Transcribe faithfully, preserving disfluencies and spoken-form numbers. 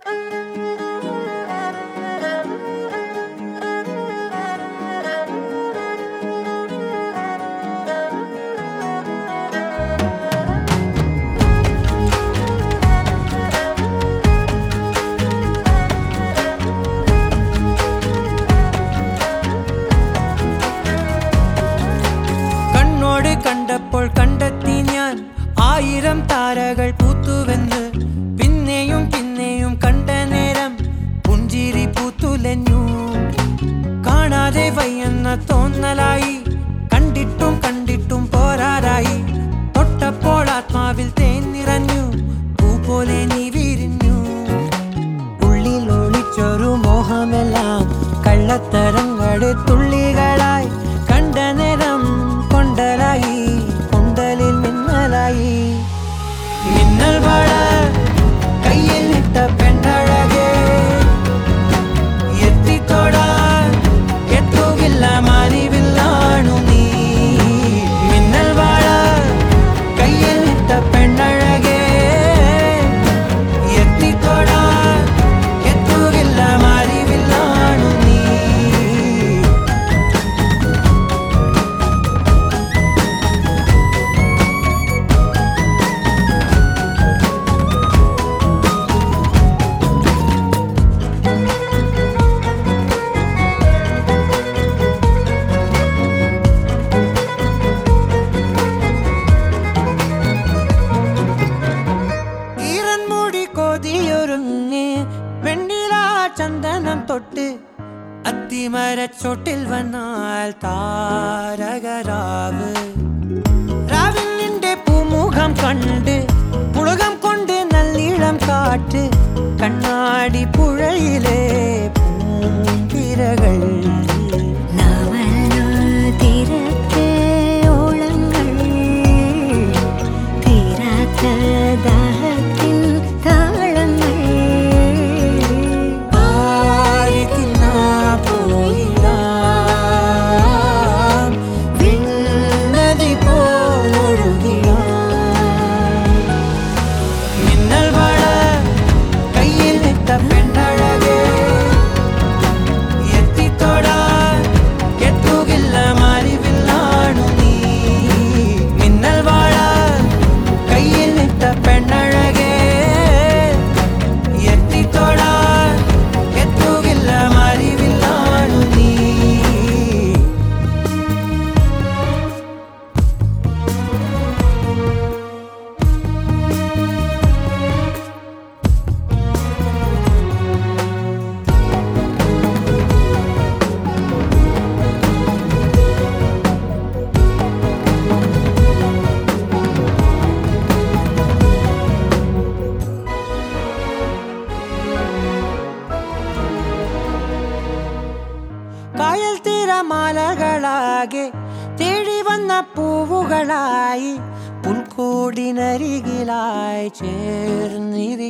കണ്ടപ്പോൾ കണ്ടെത്തി ഞാൻ ആയിരം താരകൾ പൂത്തുവെന്ന് പിന്നെയും പിന്നെയും കണ്ട നേരം പുഞ്ചിരി പൂത്തുലഞ്ഞു കാണാതെ വയ്യെന്ന തോന്നലായി കണ്ടിട്ടും കണ്ടിട്ടും പോരാറായി തൊട്ടപ്പോൾ ആത്മാവിൽ തേൻ നിറഞ്ഞു പൂ പോലെ നീ വിരിഞ്ഞു ഉള്ളിൽ ഒളിച്ചൊരു മോഹമെല്ലാം കള്ളത്തരങ്ങളുടെ തുള്ളികളായി കണ്ട നേരം കൊണ്ടലായി കൊണ്ടലിൽ മിന്നലായി മിന്നൽ വാഴ കയ്യിൽ ഇട്ട പെണ്ണഴകേ എത്തിത്തോടാൻ എത്തുകില്ല മാറിവില്ലാണു നീ മിന്നൽ വാഴ കയ്യിൽ ഇട്ട പെണ്ണഴകേ എത്തിത്തോടാൻ എത്തുകില്ല മാറിവില്ലാണു നീ വെണ്ണിലാ ചന്ദനം തൊട്ട് അത്തിമരച്ചോട്ടിൽ വന്നാൽ താരകരാവ് രാവിൽ നിന്റെ പൂമുഖം കണ്ട് പുളകം കൊണ്ട് നല്ലിളം കാറ്റ് കണ്ണാടി പുഴയിലെ പൂന്തിരകൾ കായൽ തിരമാലകളാകെ തേടി വന്ന പൂവുകളായി പുൽക്കൂടിനരികിലായി ചേർന്നിരി